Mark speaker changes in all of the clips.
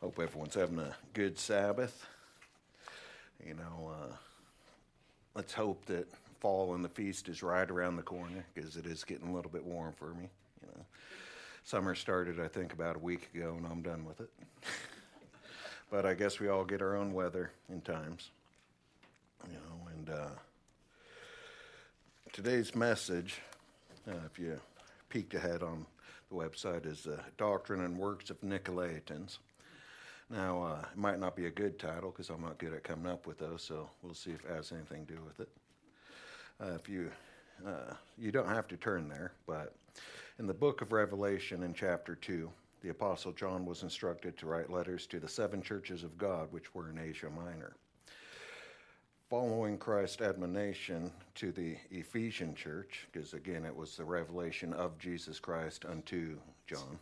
Speaker 1: Hope everyone's having a good Sabbath. You know, let's hope that fall and the feast is right around the corner because it is getting a little bit warm for me. You know, summer started, I think, about a week ago, and I'm done with it. But I guess we all get our own weather in times. You know, and today's message, if you peeked ahead on the website, is Doctrine and Works of Nicolaitans. Now, it might not be a good title because I'm not good at coming up with those, so we'll see if it has anything to do with it. If you don't have to turn there, but in the book of Revelation in chapter 2, the Apostle John was instructed to write letters to the 7 churches of God which were in Asia Minor. Following Christ's admonition to the Ephesian church, because again it was the revelation of Jesus Christ unto John,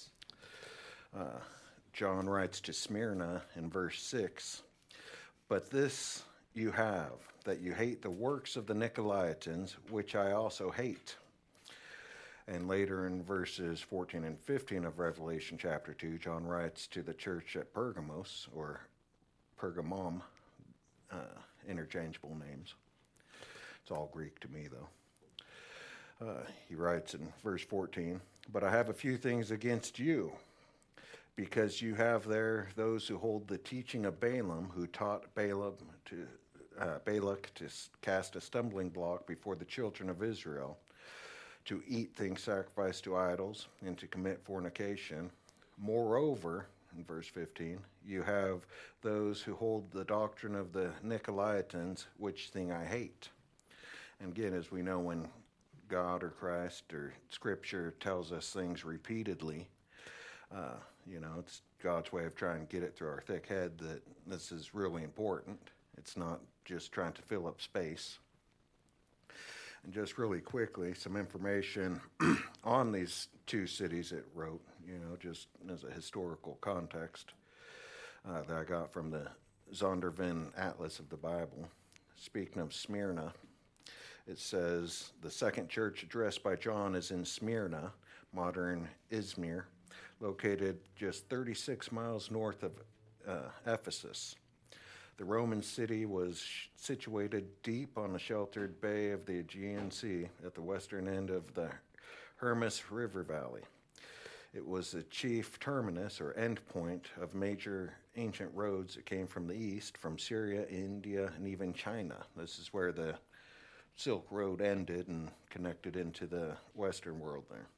Speaker 1: John writes to Smyrna in verse 6, "But this you have, that you hate the works of the Nicolaitans, which I also hate." And later in verses 14 and 15 of Revelation chapter 2, John writes to the church at Pergamos, or Pergamum, interchangeable names. It's all Greek to me, though. He writes in verse 14, "But I have a few things against you, because you have there those who hold the teaching of Balaam, who taught Balak to cast a stumbling block before the children of Israel, to eat things sacrificed to idols, and to commit fornication. Moreover," in verse 15, "you have those who hold the doctrine of the Nicolaitans, which thing I hate." And again, as we know, when God or Christ or Scripture tells us things repeatedly, it's God's way of trying to get it through our thick head that this is really important. It's not just trying to fill up space. And just really quickly, some information on these 2 cities it wrote, just as a historical context that I got from the Zondervan Atlas of the Bible. Speaking of Smyrna, it says, "The second church addressed by John is in Smyrna, modern Izmir, located just 36 miles north of Ephesus. The Roman city was situated deep on the sheltered bay of the Aegean Sea at the western end of the Hermus River Valley. It was the chief terminus or endpoint of major ancient roads that came from the east, from Syria, India, and even China. This is where the Silk Road ended and connected into the Western world there.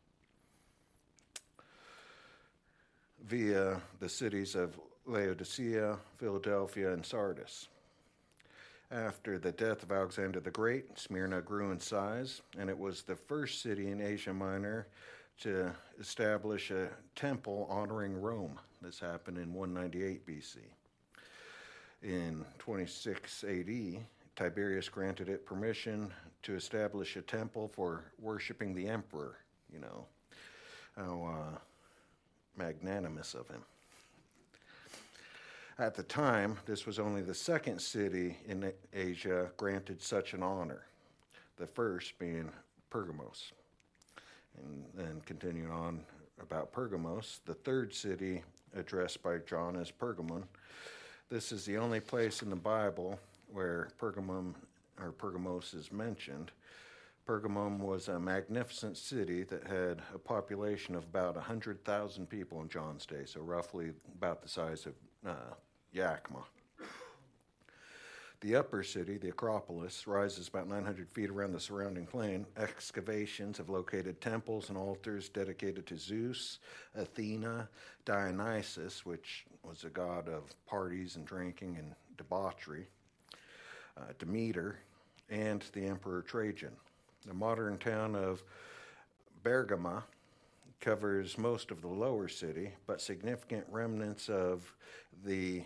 Speaker 1: Via the cities of Laodicea, Philadelphia, and Sardis. After the death of Alexander the Great, Smyrna grew in size, and it was the first city in Asia Minor to establish a temple honoring Rome. This happened in 198 BC. In 26 AD, Tiberius granted it permission to establish a temple for worshiping the emperor. How magnanimous of him. At the time, this was only the second city in Asia granted such an honor, the first being Pergamos. And then continuing on about Pergamos, the third city addressed by John is Pergamon. This is the only place in the Bible where Pergamos is mentioned. Pergamum was a magnificent city that had a population of about 100,000 people in John's day, so roughly about the size of Yakima. The upper city, the Acropolis, rises about 900 feet around the surrounding plain. Excavations have located temples and altars dedicated to Zeus, Athena, Dionysus, which was a god of parties and drinking and debauchery, Demeter, and the Emperor Trajan. The modern town of Bergama covers most of the lower city, but significant remnants of the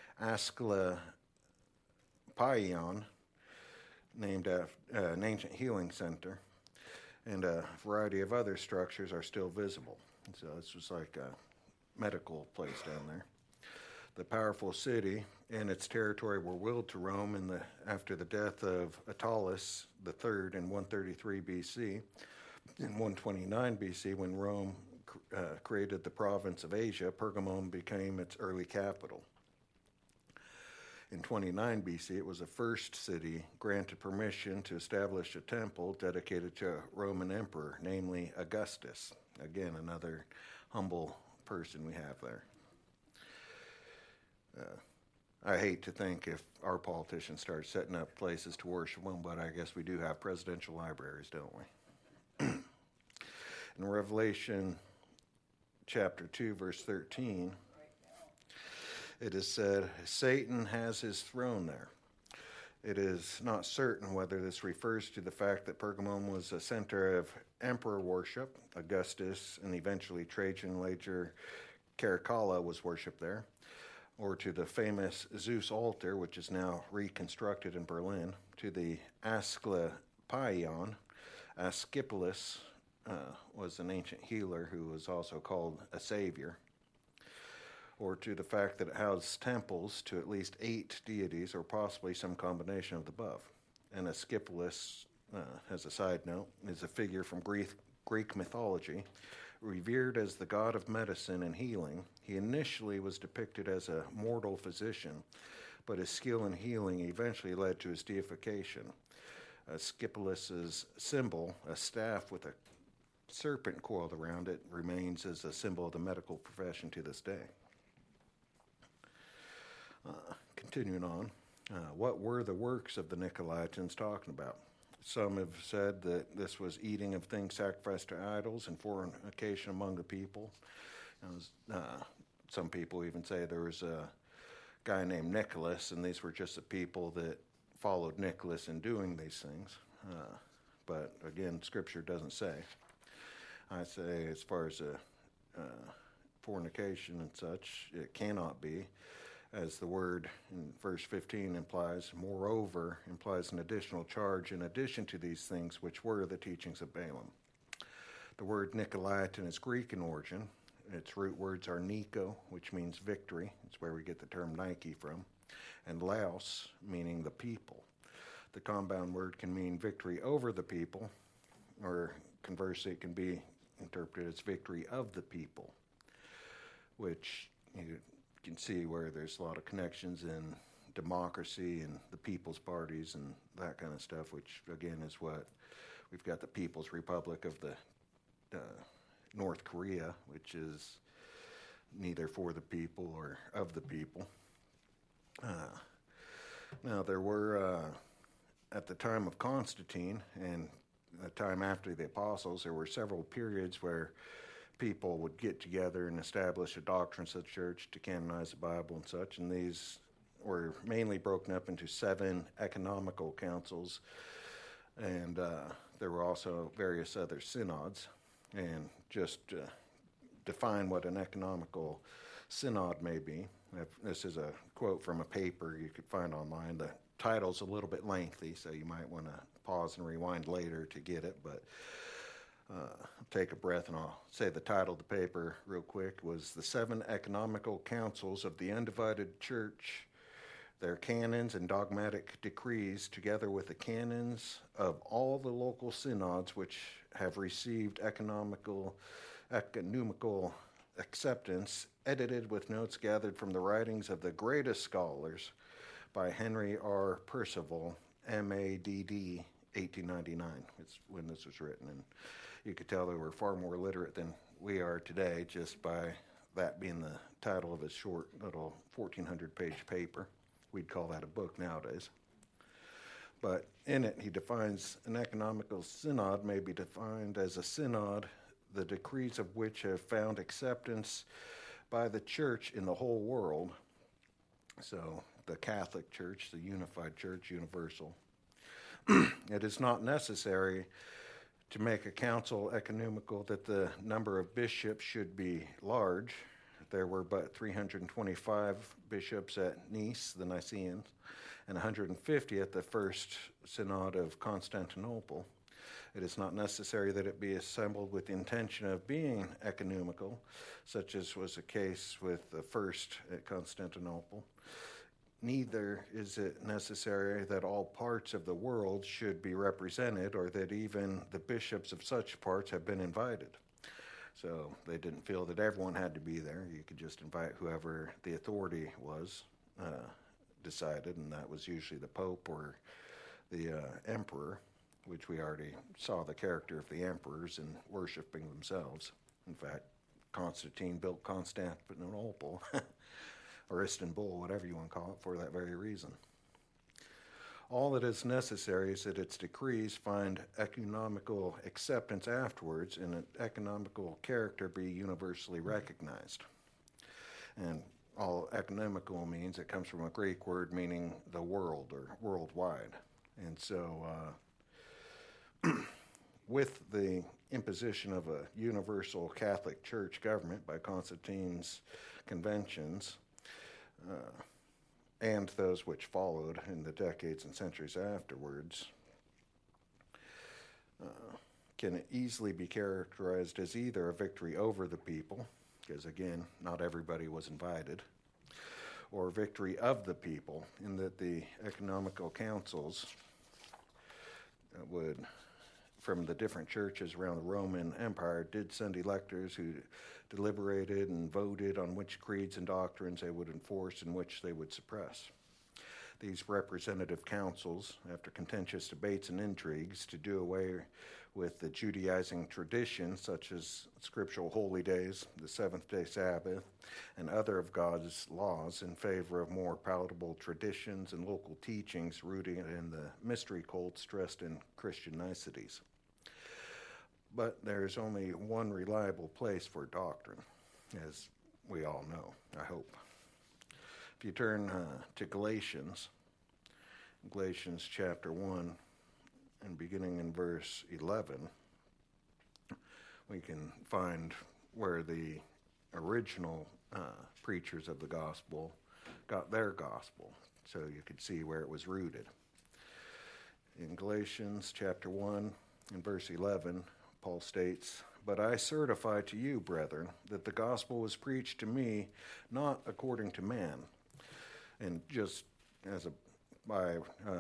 Speaker 1: Asclepieion, named after an ancient healing center, and a variety of other structures are still visible. So this was like a medical place down there. The powerful city and its territory were willed to Rome after the death of Attalus III in 133 BC. In 129 BC, when Rome created the province of Asia, Pergamum became its early capital. In 29 BC, it was the first city granted permission to establish a temple dedicated to a Roman emperor, namely Augustus. Again, another humble person we have there. I hate to think if our politicians start setting up places to worship them, but I guess we do have presidential libraries, don't we? In Revelation chapter 2, verse 13, it is said, Satan has his throne there. It is not certain whether this refers to the fact that Pergamum was a center of emperor worship. Augustus and eventually Trajan, later Caracalla, was worshipped there, or to the famous Zeus altar, which is now reconstructed in Berlin, to the Asclepion. Asclepius was an ancient healer who was also called a savior, or to the fact that it housed temples to at least 8 deities, or possibly some combination of the above. And Asclepius, as a side note, is a figure from Greek mythology. Revered as the god of medicine and healing, he initially was depicted as a mortal physician, but his skill in healing eventually led to his deification. Asclepius's symbol, a staff with a serpent coiled around it, remains as a symbol of the medical profession to this day. Continuing on, what were the works of the Nicolaitans talking about? Some have said that this was eating of things sacrificed to idols and fornication among the people. Some people even say there was a guy named Nicholas, and these were just the people that followed Nicholas in doing these things. But again, Scripture doesn't say. I say as far as fornication and such, it cannot be, as the word in verse 15 implies. Moreover, implies an additional charge in addition to these things, which were the teachings of Balaam. The word Nicolaitan is Greek in origin. Its root words are Nico, which means victory. It's where we get the term Nike from. And Laos, meaning the people. The compound word can mean victory over the people, or conversely, it can be interpreted as victory of the people, which you can see where there's a lot of connections in democracy and the people's parties and that kind of stuff, which again is what we've got. The People's Republic of the North Korea, which is neither for the people or of the people. Now there were at the time of Constantine and the time after the apostles, there were several periods where people would get together and establish a doctrines of the church to canonize the Bible and such, and these were mainly broken up into 7 economical councils, and there were also various other synods. And just define what an economical synod may be. This is a quote from a paper you could find online. The title's a little bit lengthy, so you might want to pause and rewind later to get it, but I'll take a breath and I'll say the title of the paper real quick. Was The 7 Economical Councils of the Undivided Church, Their Canons and Dogmatic Decrees, together with the canons of all the local synods which have received economical acceptance, edited with notes gathered from the writings of the greatest scholars by Henry R. Percival, M.A.D.D., 1899. It's when this was written, and you could tell they were far more literate than we are today just by that being the title of his short little 1,400-page paper. We'd call that a book nowadays. But in it, he defines an economical synod may be defined as a synod, the decrees of which have found acceptance by the church in the whole world. So the Catholic Church, the unified church, universal. It is not necessary to make a council ecumenical that the number of bishops should be large. There were but 325 bishops at Nice, the Nicaeans, and 150 at the First Synod of Constantinople. It is not necessary that it be assembled with the intention of being ecumenical, such as was the case with the first at Constantinople. Neither is it necessary that all parts of the world should be represented, or that even the bishops of such parts have been invited. So they didn't feel that everyone had to be there. You could just invite whoever the authority was decided, and that was usually the Pope or the Emperor, which we already saw the character of the emperors in worshiping themselves. In fact, Constantine built Constantinople, or Istanbul, whatever you want to call it, for that very reason. All that is necessary is that its decrees find economical acceptance afterwards, and an economical character be universally recognized. And all economical means, it comes from a Greek word meaning the world or worldwide. And so with the imposition of a universal Catholic Church government by Constantine's conventions, and those which followed in the decades and centuries afterwards, can easily be characterized as either a victory over the people, because again, not everybody was invited, or victory of the people, in that the economical councils would, from the different churches around the Roman Empire, did send electors who deliberated and voted on which creeds and doctrines they would enforce and which they would suppress. These representative councils, after contentious debates and intrigues to do away with the Judaizing traditions such as scriptural holy days, the seventh-day Sabbath, and other of God's laws in favor of more palatable traditions and local teachings rooted in the mystery cults dressed in Christian niceties. But there's only one reliable place for doctrine, as we all know, I hope. If you turn to Galatians chapter 1, and beginning in verse 11, we can find where the original preachers of the gospel got their gospel, so you could see where it was rooted. In Galatians chapter 1 and verse 11, Paul states, "But I certify to you, brethren, that the gospel was preached to me not according to man." And just as by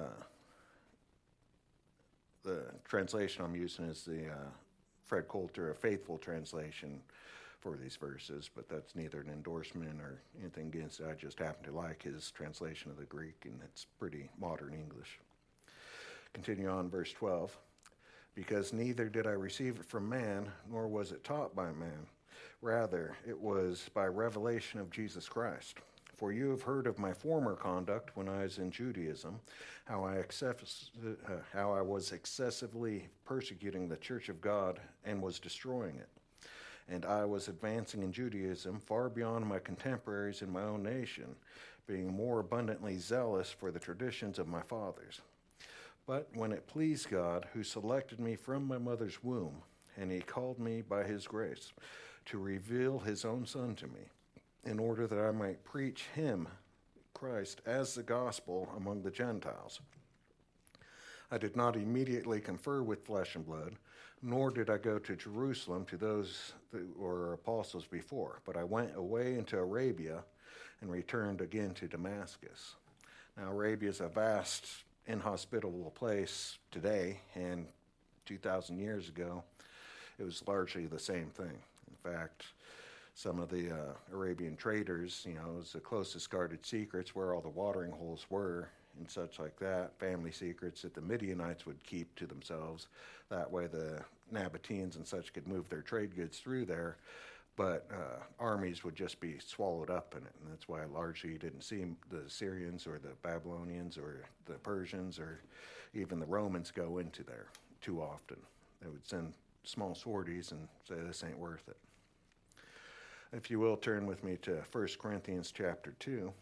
Speaker 1: the translation I'm using is the Fred Coulter, a faithful translation for these verses, but that's neither an endorsement or anything against it. I just happen to like his translation of the Greek, and it's pretty modern English. Continue on, verse 12. "Because neither did I receive it from man, nor was it taught by man. Rather, it was by revelation of Jesus Christ. For you have heard of my former conduct when I was in Judaism, how I was excessively persecuting the church of God and was destroying it. And I was advancing in Judaism far beyond my contemporaries in my own nation, being more abundantly zealous for the traditions of my fathers. But when it pleased God, who selected me from my mother's womb, and he called me by his grace, to reveal his own Son to me, in order that I might preach him, Christ, as the gospel among the Gentiles. I did not immediately confer with flesh and blood, nor did I go to Jerusalem to those that were apostles before, but I went away into Arabia and returned again to Damascus." Now, Arabia is a vast, inhospitable place today, and 2,000 years ago, it was largely the same thing. In fact, some of the Arabian traders, it was the closest guarded secrets where all the watering holes were and such like that, family secrets that the Midianites would keep to themselves. That way the Nabateans and such could move their trade goods through there, but armies would just be swallowed up in it, and that's why largely you didn't see the Syrians or the Babylonians or the Persians or even the Romans go into there too often. They would send small sorties and say, "This ain't worth it." If you will, turn with me to 1 Corinthians chapter 2.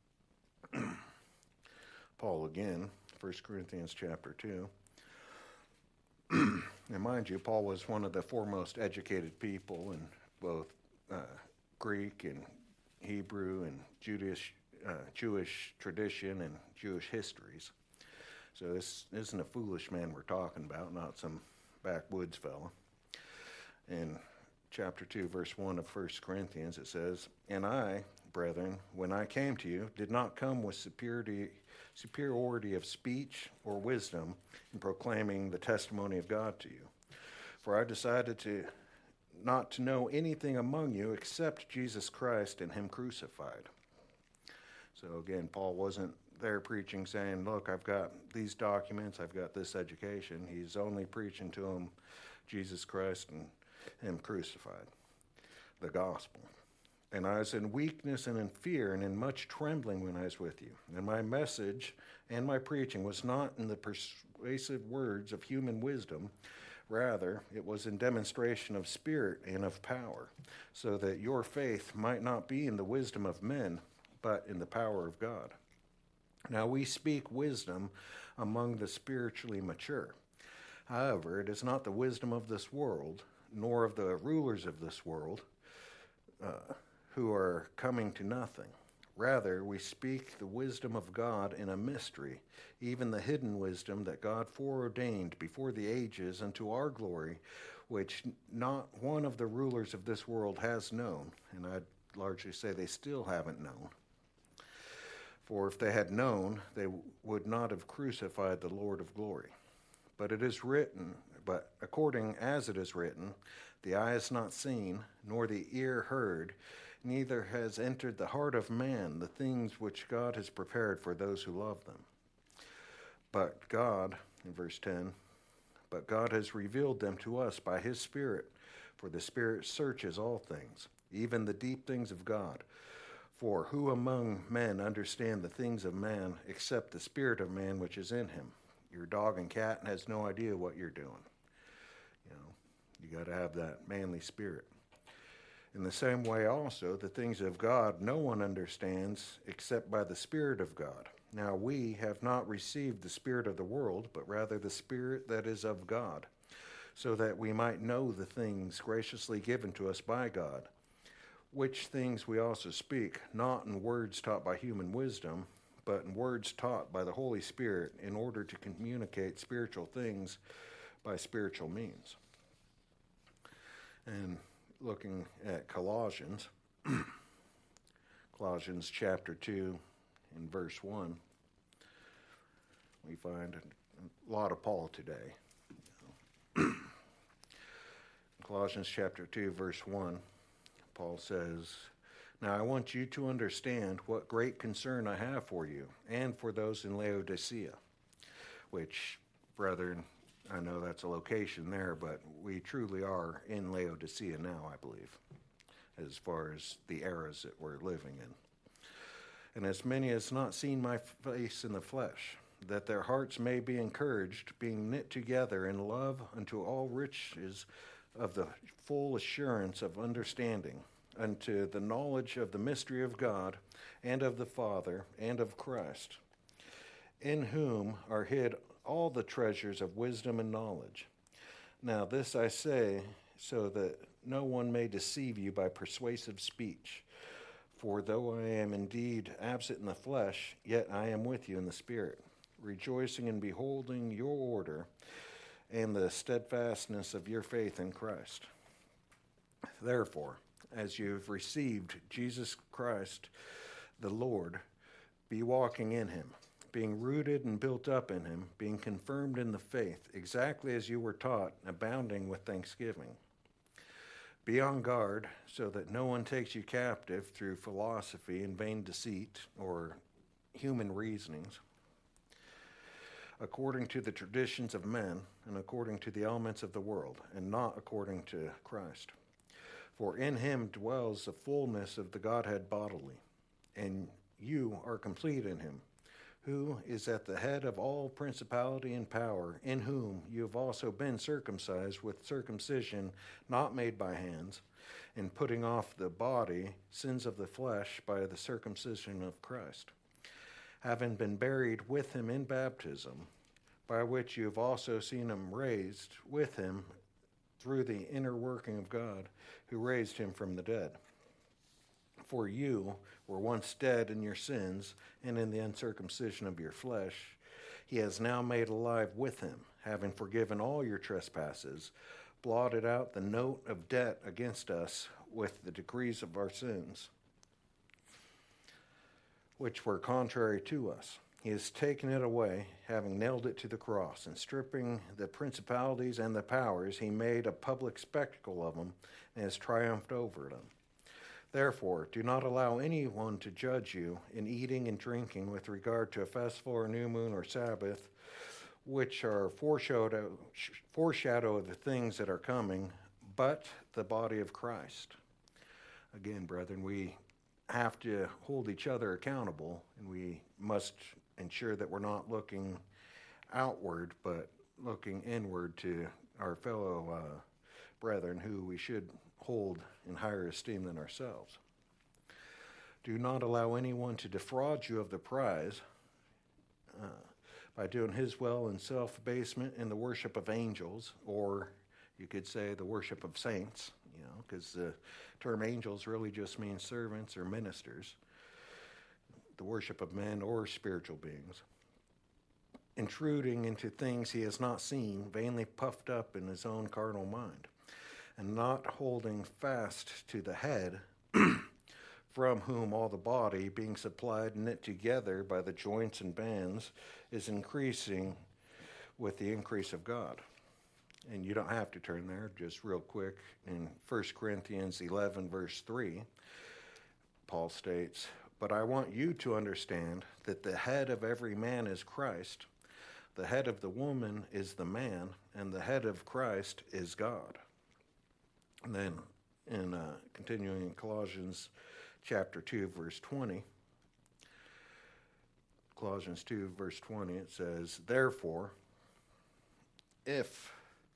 Speaker 1: Paul again, 1 Corinthians chapter 2. And mind you, Paul was one of the foremost educated people in both Greek and Hebrew and Jewish tradition and Jewish histories. So this isn't a foolish man we're talking about, not some backwoods fella. In chapter 2, verse 1 of 1 Corinthians, it says, "And I, brethren, when I came to you, did not come with superiority of speech or wisdom in proclaiming the testimony of God to you. For I decided not to know anything among you except Jesus Christ and him crucified. So again, Paul wasn't there preaching saying, look, I've got these documents, I've got this education. He's only preaching to them Jesus Christ and him crucified, the gospel. And I was in weakness and in fear and in much trembling when I was with you. And my message and my preaching was not in the persuasive words of human wisdom. Rather, it was in demonstration of spirit and of power, so that your faith might not be in the wisdom of men, but in the power of God. Now we speak wisdom among the spiritually mature. However, it is not the wisdom of this world, nor of the rulers of this world, who are coming to nothing. Rather, we speak the wisdom of God in a mystery, even the hidden wisdom that God foreordained before the ages unto our glory, which not one of the rulers of this world has known. And I'd largely say they still haven't known. For if they had known, they would not have crucified the Lord of glory. But it is written, but according as it is written, the eye has not seen, nor the ear heard, neither has entered the heart of man the things which God has prepared for those who love them. But God, in verse 10, but God has revealed them to us by his Spirit, for the Spirit searches all things, even the deep things of God. For who among men understand the things of man except the spirit of man which is in him? Your dog and cat has no idea what you're doing. You got to have that manly spirit. In the same way also, the things of God no one understands except by the Spirit of God. Now we have not received the spirit of the world, but rather the Spirit that is of God, so that we might know the things graciously given to us by God, which things we also speak, not in words taught by human wisdom, but in words taught by the Holy Spirit, in order to communicate spiritual things by spiritual means. And looking at Colossians, Colossians chapter 2 and verse 1, we find a lot of Paul today. Colossians chapter 2, verse 1, Paul says, now I want you to understand what great concern I have for you and for those in Laodicea, which, brethren, I know that's a location there, but we truly are in Laodicea now, I believe, as far as the eras that we're living in. And as many as not seen my face in the flesh, that their hearts may be encouraged, being knit together in love unto all riches of the full assurance of understanding, unto the knowledge of the mystery of God, and of the Father, and of Christ, in whom are hid all the treasures of wisdom and knowledge. Now this I say, so that no one may deceive you by persuasive speech. For though I am indeed absent in the flesh, yet I am with you in the Spirit, rejoicing in beholding your order and the steadfastness of your faith in Christ. Therefore, as you have received Jesus Christ the Lord, be walking in him, being rooted and built up in him, being confirmed in the faith, exactly as you were taught, abounding with thanksgiving. Be on guard, so that no one takes you captive through philosophy and vain deceit, or human reasonings, according to the traditions of men, and according to the elements of the world, and not according to Christ. For in him dwells the fullness of the Godhead bodily, and you are complete in him, who is at the head of all principality and power, in whom you have also been circumcised with circumcision not made by hands, in putting off the body sins of the flesh by the circumcision of Christ, having been buried with him in baptism, by which you have also seen him raised with him through the inner working of God, who raised him from the dead. For you were once dead in your sins and in the uncircumcision of your flesh. He has now made alive with him, having forgiven all your trespasses, blotted out the note of debt against us with the decrees of our sins, which were contrary to us. He has taken it away, having nailed it to the cross, and stripping the principalities and the powers, he made a public spectacle of them and has triumphed over them. Therefore, do not allow anyone to judge you in eating and drinking with regard to a festival or new moon or Sabbath, which are foreshadow of the things that are coming, but the body of Christ. Again, brethren, we have to hold each other accountable, and we must ensure that we're not looking outward, but looking inward to our fellow brethren who we should hold in higher esteem than ourselves. Do not allow anyone to defraud you of the prize by doing his will in self-abasement in the worship of angels, or you could say the worship of saints, because the term angels really just means servants or ministers, the worship of men or spiritual beings. Intruding into things he has not seen, vainly puffed up in his own carnal mind, and not holding fast to the head, from whom all the body, being supplied and knit together by the joints and bands, is increasing with the increase of God. And you don't have to turn there, just real quick. In 1 Corinthians 11, verse 3, Paul states, "But I want you to understand that the head of every man is Christ, the head of the woman is the man, and the head of Christ is God." And then in continuing in Colossians chapter 2, verse 20, Colossians 2, verse 20, it says, "Therefore, if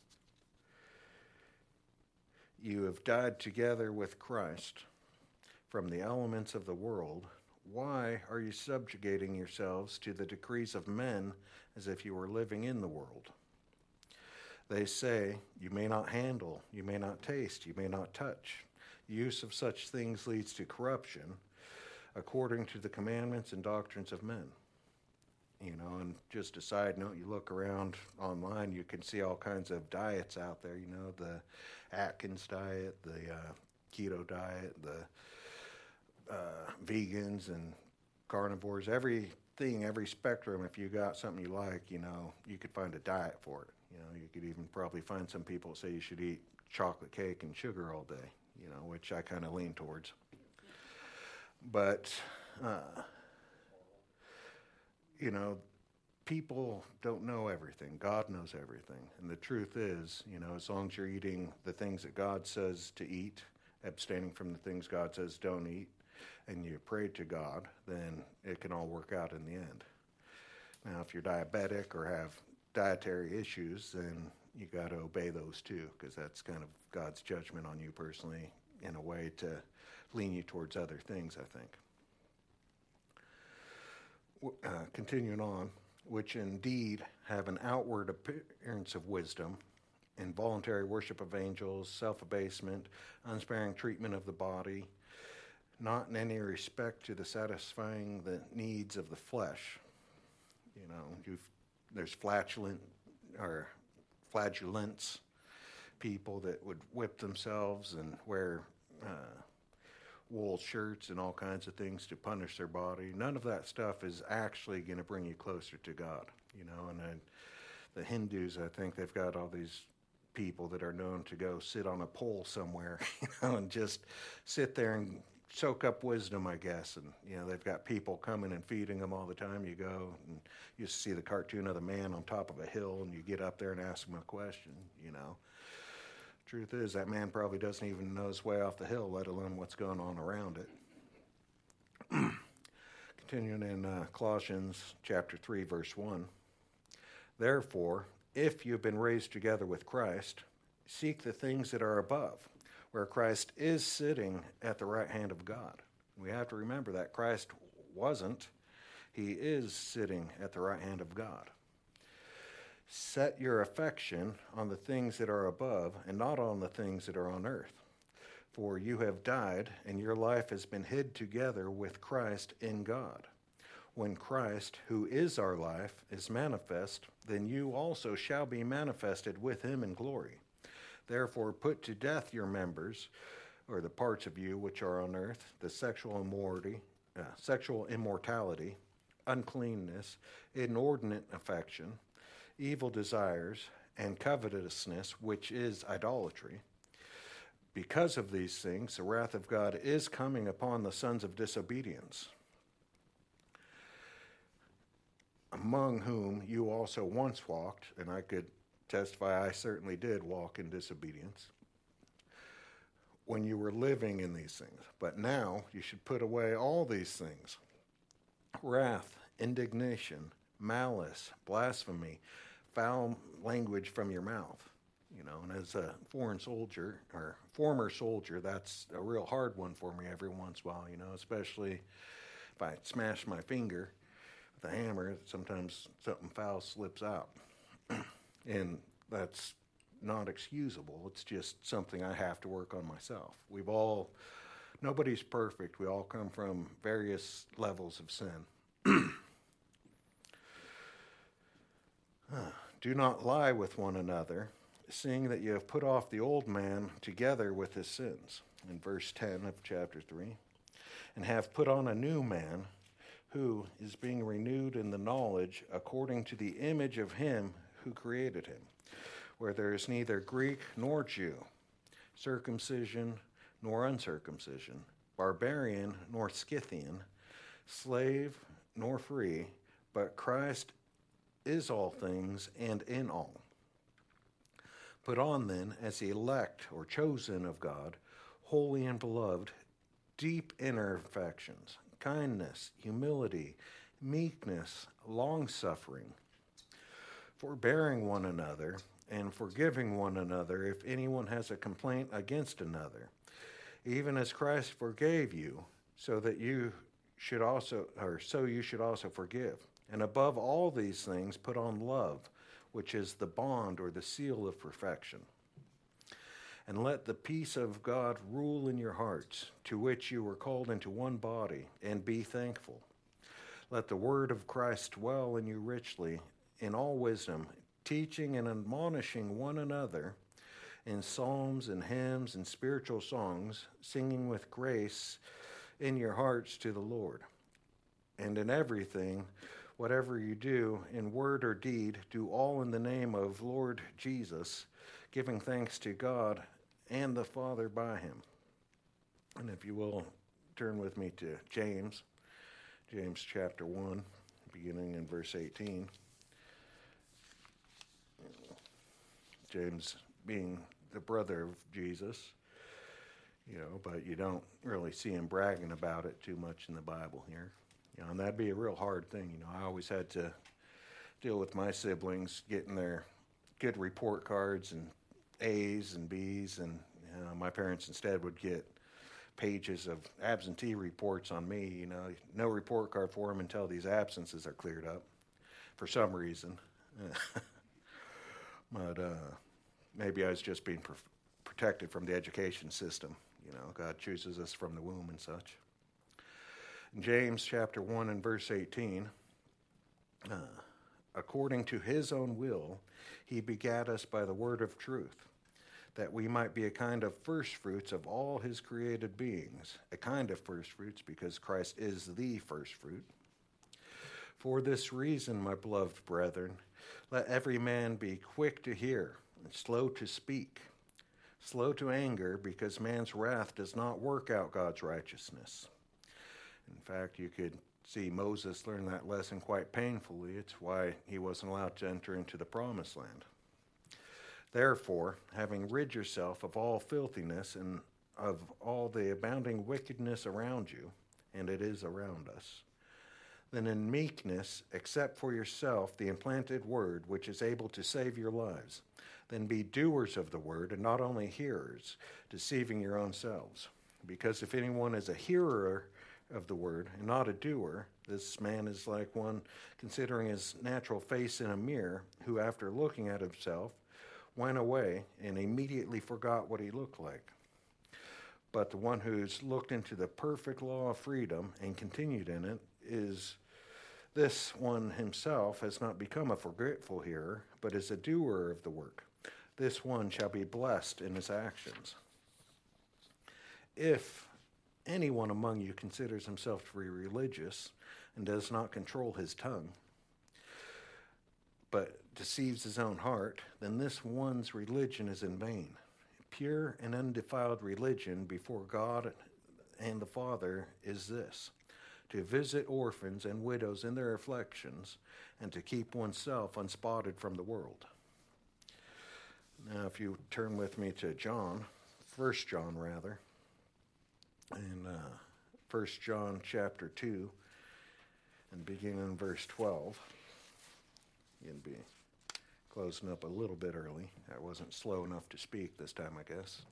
Speaker 1: you have died together with Christ from the elements of the world, why are you subjugating yourselves to the decrees of men as if you were living in the world? They say, you may not handle, you may not taste, you may not touch. Use of such things leads to corruption, according to the commandments and doctrines of men." And just a side note, you look around online, you can see all kinds of diets out there, the Atkins diet, the keto diet, the vegans and carnivores, everything, every spectrum. If you got something you like, you could find a diet for it. You could even probably find some people that say you should eat chocolate cake and sugar all day, which I kind of lean towards. But, people don't know everything. God knows everything. And the truth is, as long as you're eating the things that God says to eat, abstaining from the things God says don't eat, and you pray to God, then it can all work out in the end. Now, if you're diabetic or have dietary issues, then you got to obey those too, because that's kind of God's judgment on you personally in a way to lean you towards other things, I think. Continuing on, which indeed have an outward appearance of wisdom, involuntary worship of angels, self-abasement, unsparing treatment of the body, not in any respect to the satisfying the needs of the flesh. There's flagellants, people that would whip themselves and wear wool shirts and all kinds of things to punish their body. None of that stuff is actually going to bring you closer to God, And then the Hindus, I think they've got all these people that are known to go sit on a pole somewhere, and just sit there and soak up wisdom, I guess. And, they've got people coming and feeding them all the time. You go and you see the cartoon of the man on top of a hill, and you get up there and ask him a question, Truth is, that man probably doesn't even know his way off the hill, let alone what's going on around it. Continuing in Colossians chapter 3, verse 1. "Therefore, if you've been raised together with Christ, seek the things that are above, where Christ is sitting at the right hand of God." We have to remember that Christ wasn't. He is sitting at the right hand of God. "Set your affection on the things that are above and not on the things that are on earth. For you have died, and your life has been hid together with Christ in God. When Christ, who is our life, is manifest, then you also shall be manifested with him in glory. Therefore put to death your members, or the parts of you which are on earth, the sexual immorality, uncleanness, inordinate affection, evil desires, and covetousness, which is idolatry. Because of these things, the wrath of God is coming upon the sons of disobedience, among whom you also once walked, and I could testify I certainly did walk in disobedience, when you were living in these things. But now you should put away all these things: wrath, indignation, malice, blasphemy, foul language from your mouth. You know, and as a foreign soldier or former soldier, that's a real hard one for me every once in a while, you know, especially if I smash my finger with a hammer, sometimes something foul slips out. And that's not excusable. It's just something I have to work on myself. Nobody's perfect. We all come from various levels of sin. Do not lie with one another, seeing that you have put off the old man together with his sins, in verse 10 of chapter 3, and have put on a new man, who is being renewed in the knowledge according to the image of him who created him, where there is neither Greek nor Jew, circumcision nor uncircumcision, barbarian nor Scythian, slave nor free, but Christ is all things and in all. Put on then, as the elect or chosen of God, holy and beloved, deep inner affections, kindness, humility, meekness, long-suffering, forbearing one another, and forgiving one another if anyone has a complaint against another, even as Christ forgave you, so you should also forgive. And above all these things, put on love, which is the bond or the seal of perfection. And let the peace of God rule in your hearts, to which you were called into one body, and be thankful. Let the word of Christ dwell in you richly, in all wisdom, teaching and admonishing one another in psalms and hymns and spiritual songs, singing with grace in your hearts to the Lord. And in everything, whatever you do, in word or deed, do all in the name of Lord Jesus, giving thanks to God and the Father by him. And if you will, turn with me to James chapter 1, beginning in verse 18. James being the brother of Jesus, you know, but you don't really see him bragging about it too much in the Bible here. You know, and that'd be a real hard thing. You know, I always had to deal with my siblings getting their good report cards and A's and B's, and you know, my parents instead would get pages of absentee reports on me. You know, no report card for them until these absences are cleared up for some reason. But maybe I was just being protected from the education system. You know, God chooses us from the womb and such. In James chapter 1 and verse 18, according to his own will, he begat us by the word of truth, that we might be a kind of first fruits of all his created beings, a kind of first fruits because Christ is the first fruit. For this reason, my beloved brethren, let every man be quick to hear and slow to speak, slow to anger, because man's wrath does not work out God's righteousness. In fact, you could see Moses learn that lesson quite painfully. It's why he wasn't allowed to enter into the promised land. Therefore, having rid yourself of all filthiness and of all the abounding wickedness around you, and it is around us, then in meekness accept for yourself the implanted word which is able to save your lives. Then be doers of the word and not only hearers, deceiving your own selves. Because if anyone is a hearer of the word and not a doer, this man is like one considering his natural face in a mirror, who after looking at himself went away and immediately forgot what he looked like. But the one who's looked into the perfect law of freedom and continued in it this one himself has not become a forgetful hearer, but is a doer of the work. This one shall be blessed in his actions. If anyone among you considers himself to be religious, and does not control his tongue, but deceives his own heart, then this one's religion is in vain. Pure and undefiled religion before God and the Father is this: to visit orphans and widows in their afflictions, and to keep oneself unspotted from the world. Now, if you turn with me to John, 1 John rather, in 1 John chapter 2, and beginning in verse 12. You'll be closing up a little bit early. I wasn't slow enough to speak this time, I guess.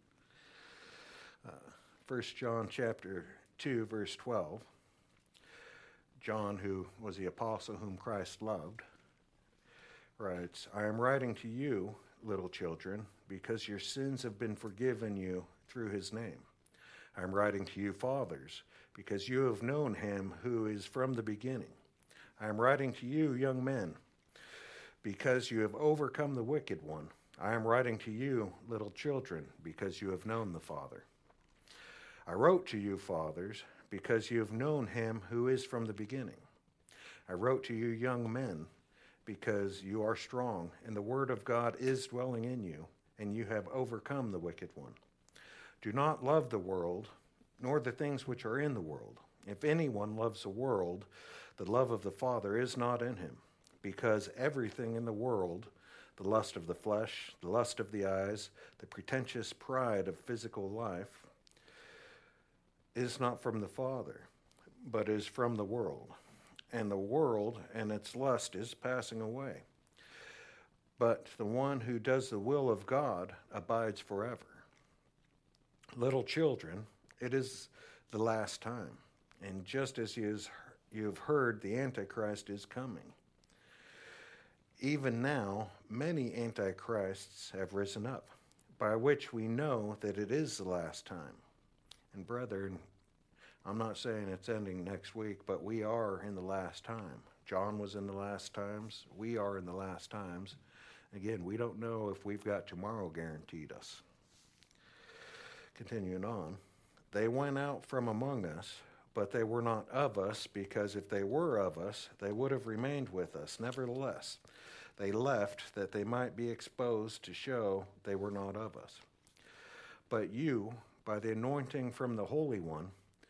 Speaker 1: 1 John chapter 2, verse 12. John, who was the apostle whom Christ loved, writes, I am writing to you, little children, because your sins have been forgiven you through his name. I am writing to you, fathers, because you have known him who is from the beginning. I am writing to you, young men, because you have overcome the wicked one. I am writing to you, little children, because you have known the Father. I wrote to you, fathers, because you have known him who is from the beginning. I wrote to you, young men, because you are strong, and the word of God is dwelling in you, and you have overcome the wicked one. Do not love the world, nor the things which are in the world. If anyone loves the world, the love of the Father is not in him, because everything in the world, the lust of the flesh, the lust of the eyes, the pretentious pride of physical life, is not from the Father, but is from the world. And the world and its lust is passing away. But the one who does the will of God abides forever. Little children, it is the last time, and just as you have heard, the Antichrist is coming. Even now, many antichrists have risen up, by which we know that it is the last time. And brethren, I'm not saying it's ending next week, but we are in the last time. John was in the last times. We are in the last times. Again, we don't know if we've got tomorrow guaranteed us. Continuing on, they went out from among us, but they were not of us, because if they were of us, they would have remained with us. Nevertheless, they left that they might be exposed to show they were not of us. But you, by the anointing from the Holy One,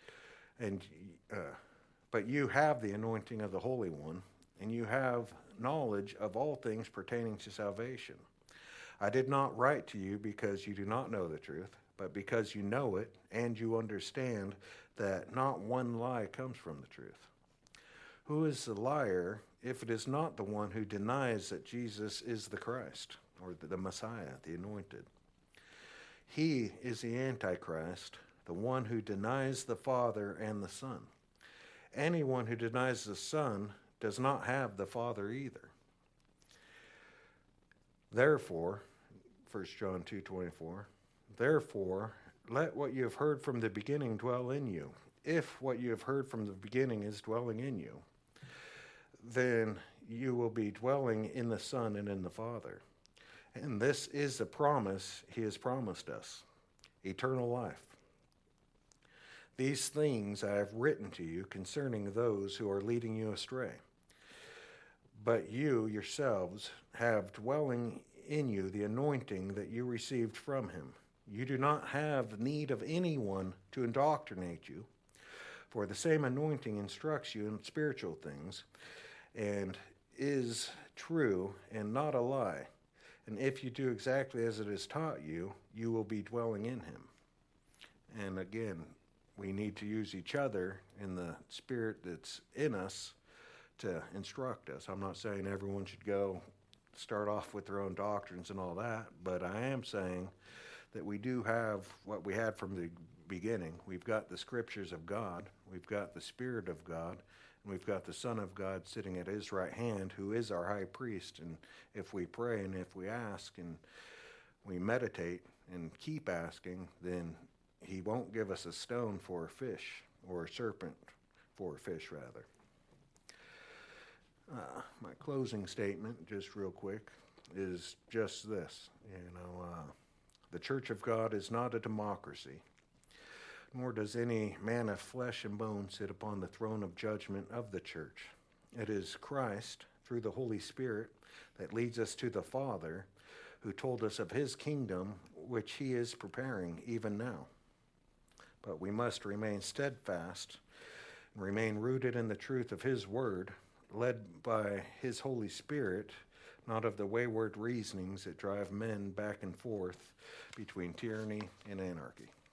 Speaker 1: but you have the anointing of the Holy One, and you have knowledge of all things pertaining to salvation. I did not write to you because you do not know the truth, but because you know it, and you understand that not one lie comes from the truth. Who is the liar if it is not the one who denies that Jesus is the Christ, or the Messiah, the anointed? He is the Antichrist, the one who denies the Father and the Son. Anyone who denies the Son does not have the Father either. Therefore, 1 John 2:24, therefore, let what you have heard from the beginning dwell in you. If what you have heard from the beginning is dwelling in you, then you will be dwelling in the Son and in the Father. And this is the promise he has promised us, eternal life. These things I have written to you concerning those who are leading you astray. But you yourselves have dwelling in you the anointing that you received from him. You do not have need of anyone to indoctrinate you, for the same anointing instructs you in spiritual things, and is true and not a lie. And if you do exactly as it is taught you, you will be dwelling in him. And again, we need to use each other in the spirit that's in us to instruct us. I'm not saying everyone should go start off with their own doctrines and all that, but I am saying that we do have what we had from the beginning. We've got the scriptures of God, we've got the Spirit of God, and we've got the Son of God sitting at his right hand, who is our high priest. And if we pray and if we ask and we meditate and keep asking, then he won't give us a stone for a fish, or a serpent for a fish, rather. My closing statement, just real quick, is just this. The Church of God is not a democracy, nor does any man of flesh and bone sit upon the throne of judgment of the church. It is Christ, through the Holy Spirit, that leads us to the Father, who told us of his kingdom, which he is preparing even now. But we must remain steadfast and remain rooted in the truth of his word, led by his Holy Spirit, not of the wayward reasonings that drive men back and forth between tyranny and anarchy.